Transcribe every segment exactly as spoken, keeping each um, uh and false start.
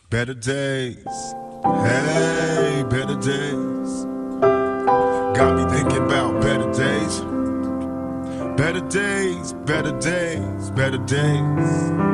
Better days, hey, better days. Got me thinking about better days. Better days, better days, better days.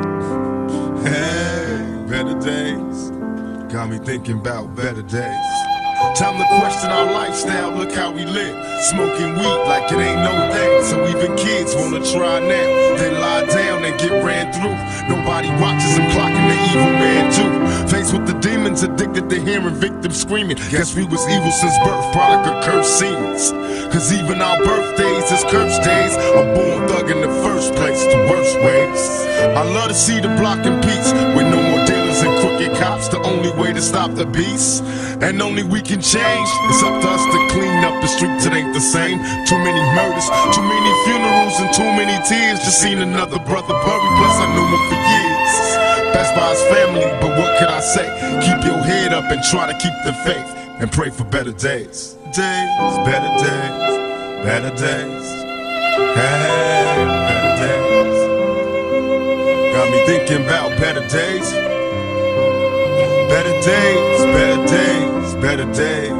Hey, better days. Got me thinking about better days. Time to question our lifestyle, look how we live. Smoking weed like it ain't no thing. So even kids wanna try now. They lie down and get ran through. Nobody watches them clocking the evil man too. Faced with the demons, addicted to hearing victims screaming. Guess we was evil since birth, product of cursed seeds. Cause even our birthdays is cursed days. A born thug in the first place, the worst ways. I love to see the block in peace, with no more dealers and crooked cops. The only way to stop the beast, and only we can change. It's up to us to clean up the streets, it ain't the same. Too many murders, too many funerals, and too many tears. Just seen another brother buried, plus I knew him for years. Best by his family, but what can I say? Keep your head up and try to keep the faith, and pray for better days. Days, better days, better days. Hey, better days. Got me thinking about better days. Better days, better days, better days.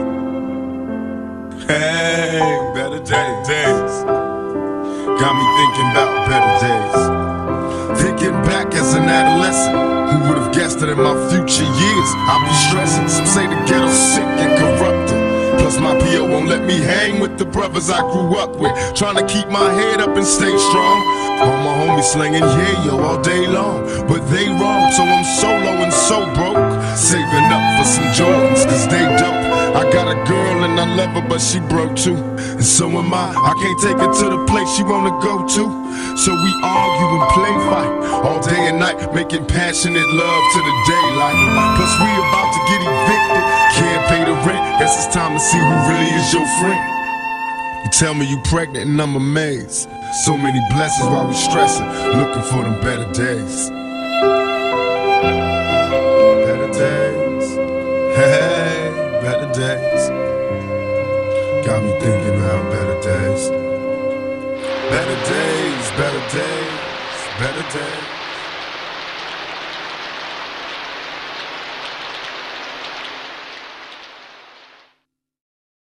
Hey, better days, days. Got me thinking about better days. Thinking back as an adolescent, who would have guessed that in my future years I'd be stressing. Some say the ghetto's sick and corrupted. Plus my P O won't let me hang with the brothers I grew up with. Trying to keep my head up and stay strong. All my homies slinging yeah yo all day long, but they wrong, so I'm solo and so broke. Saving up for some Jordans, cause they dope. I got a girl and I love her, but she broke too. And so am I, I can't take her to the place she wanna go to. So we argue and play fight, all day and night, making passionate love to the daylight. Plus we about to get evicted, can't pay the rent. Guess it's time to see who really is your friend. You tell me you pregnant and I'm amazed. So many blessings while we stressing, looking for them better days. Better days, hey, better days. Got me thinking about better days. Better days, better days, better days.